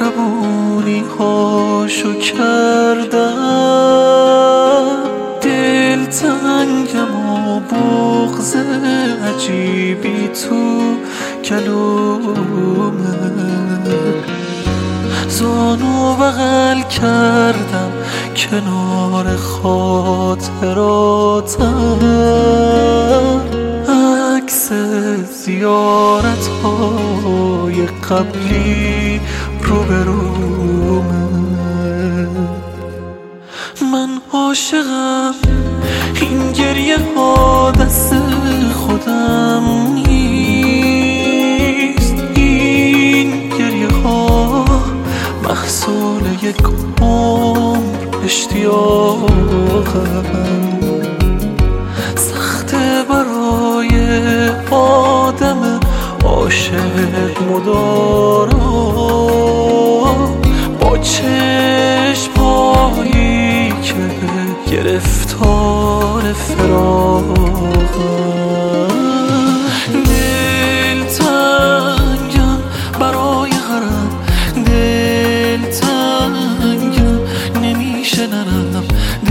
زبونی هاشو کردم، دلتنگم و بغض عجیبی تو گلومه. زانو بغل کردم کنار خاطراتم، عکس زیارت‌های قبلی روبرومه. من عاشقم، این گریه ها دست خودم نیست، این گریه ها محصول یک عمر اشتیاقم. سخته برای آدم عاشق مدارا با چشم‌هایی که گرفتار فراقم. دلتنگم برای غرام، دلتنگم نمیشه نرم،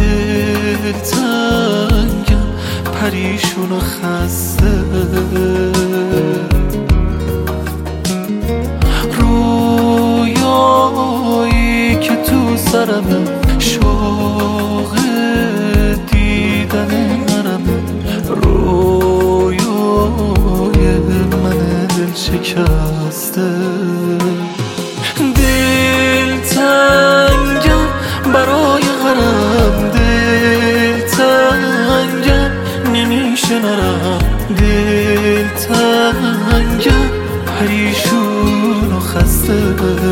دلتنگم پریشون و خسته. رویایی که تو سرمه، شوق دیدن نرمه، رویای من دل شکسته. دلتنگم برای غرام، دلتنگم نمیشه نرم، دلتنگم پریشون و خسته.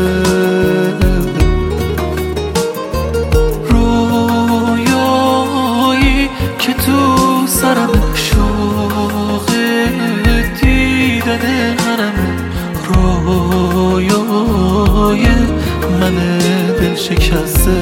رویایی که تو سرم، شوق دیدن حرم، رویای من دل شکسته.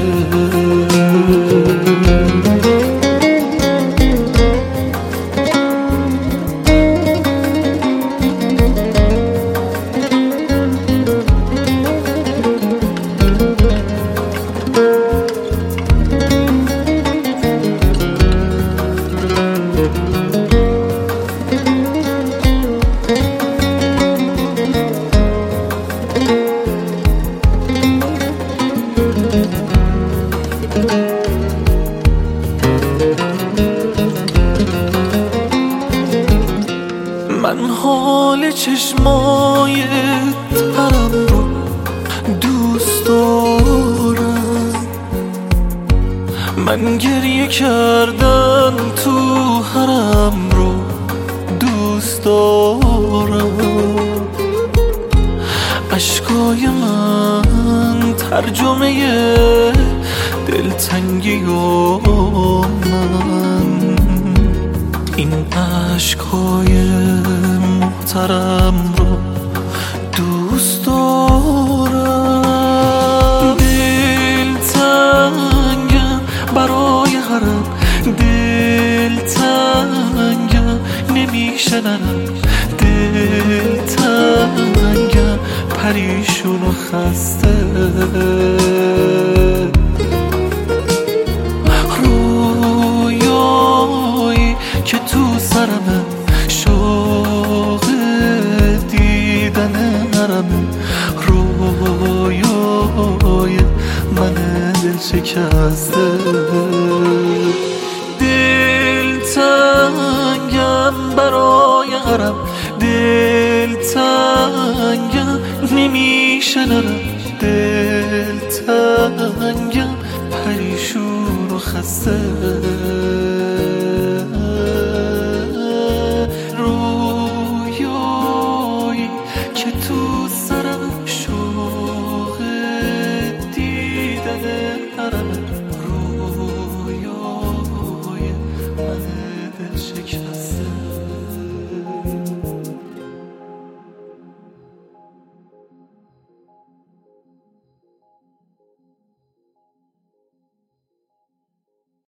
من حال چشمای ترم رو دوست دارم، من گریه کردن تو حرم رو دوست دارم. اشکای من ترجمه دلتنگی و من، این اشکای محترم رو دوست دارم. دلتنگم برای حرم، دلتنگم نمیشه نرم، دلتنگم پریشون و خسته. رویایی که تو سرمه، شوق دیدن نرمه، رویای من دل شکسته. دلتنگم برای غرام، دلتنگم نمیشه نرم، دلتنگم پریشون و خسته.